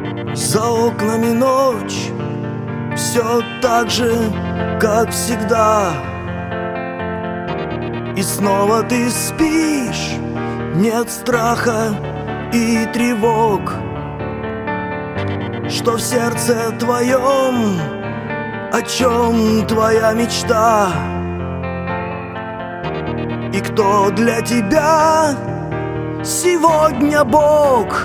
За окнами ночь, все так же, как всегда. И снова ты спишь, нет страха и тревог. Что в сердце твоем, о чем твоя мечта? И кто для тебя сегодня Бог?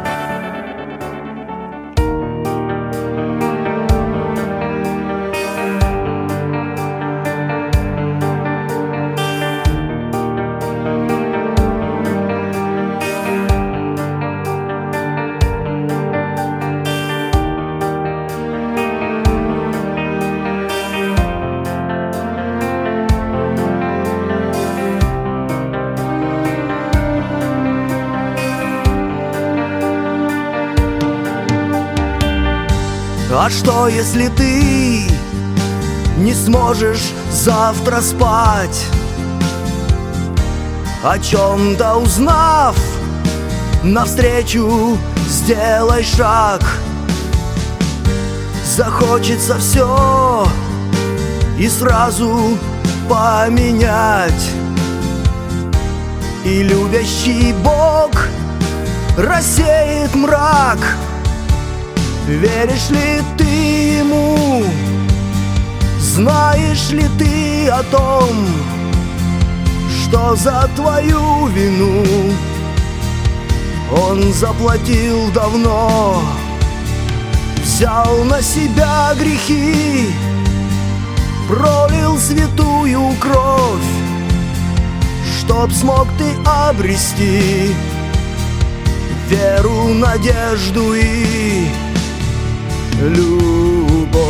А что, если ты не сможешь завтра спать? О чем-то узнав, навстречу сделай шаг. Захочется все и сразу поменять. И любящий Бог рассеет мрак. Веришь ли ты Ему? Знаешь ли ты о том, что за твою вину Он заплатил давно? Взял на себя грехи, пролил святую кровь, чтоб смог ты обрести веру, надежду и любовь.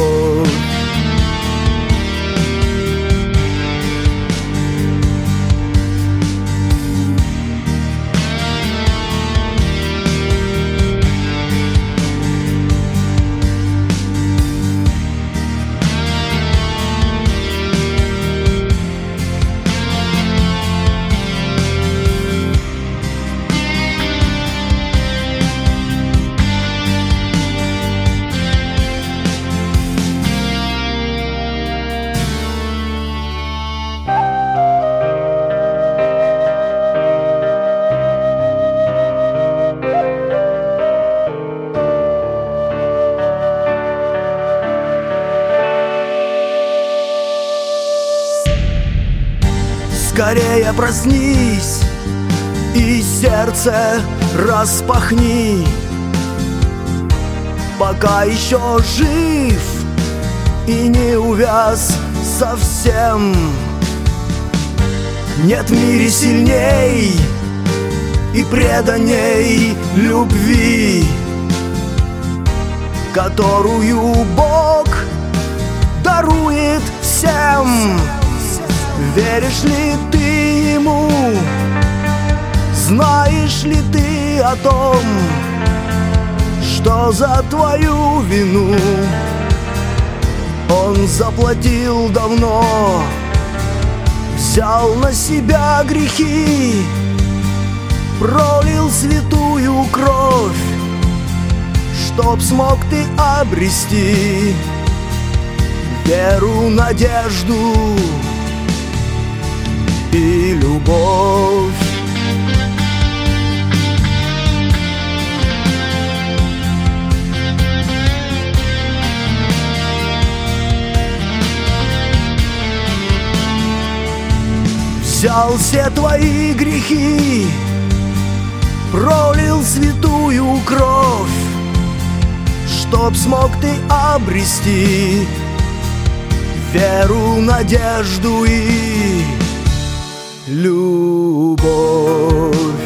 Скорее проснись и сердце распахни, пока еще жив и не увяз совсем. Нет в мире сильней и преданней любви, которую Бог дарует всем. Веришь ли ты Ему? Знаешь ли ты о том, что за твою вину Он заплатил давно? Взял на себя грехи, пролил святую кровь, чтоб смог ты обрести веру, надежду и любовь. Взял все твои грехи, пролил святую кровь, чтоб смог ты обрести веру, надежду и любовь.